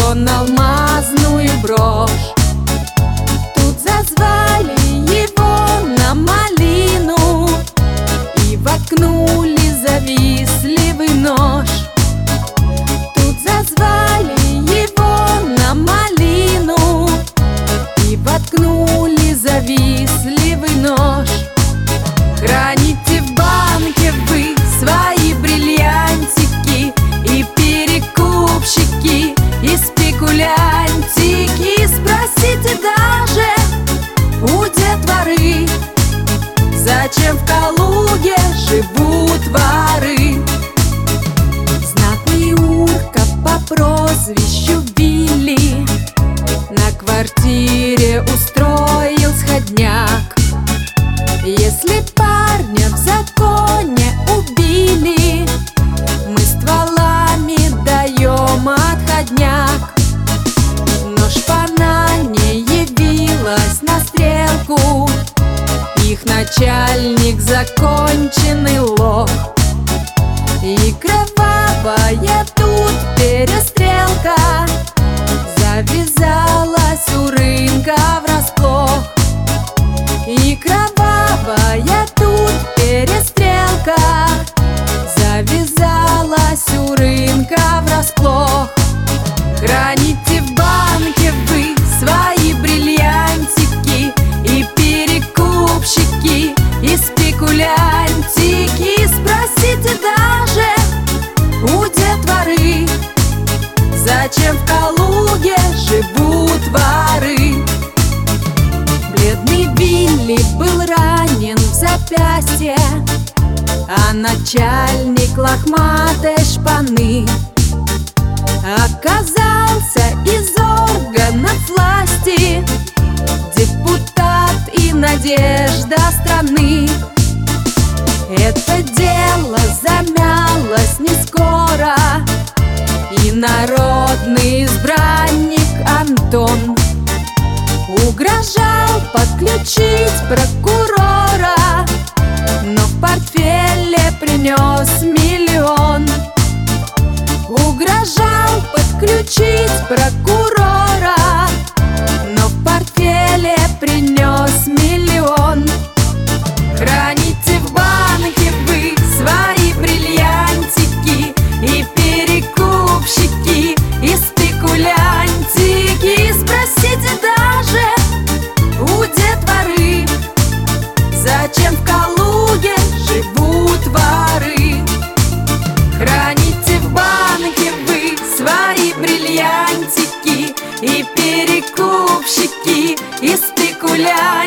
он алмазную брошь. Тут зазвали его на малину и воткнули завистливый нож. Тут зазвали его на малину и воткнули завистливый нож. Храните в банке вы свои бриллиантики, и перекупщики, и спекулянтики. Спросите даже у детворы, зачем в Калуге живут воры. Знатный урка по прозвищу Вилли на квартире устроил сходняк. Если парня в законе убили, мы стволами даем отходняк. Но шпана не явилась на стрелку, их начальник законченный лох. И кровавая тут перестрелка завязалась у рынка врасплох. И кровавая тут перестрелка завязалась у рынка врасплох. Храните в банке вы свои бриллиантики, и перекупщики, и спекулянтики. Спросите даже у детворы, зачем в Калуге живут воры. Бедный Вилли был ранен в запястье, а начальник лохматой шпаны оказался из органов власти, депутат и надежда страны. Это дело замялось не скоро, и народный избранник Антон угрожал подключить прокурора, но в портфеле принес миллион. Угрожал подключить прокурора, но в портфеле принес миллион. Храните в банке вы свои бриллиантики, и перекупщики, и спекулянтики. Спросите даже у детворы, зачем в Калуге живут воры. Храните в банке вы свои бриллиантики, и перекупщики, и спекулянтики.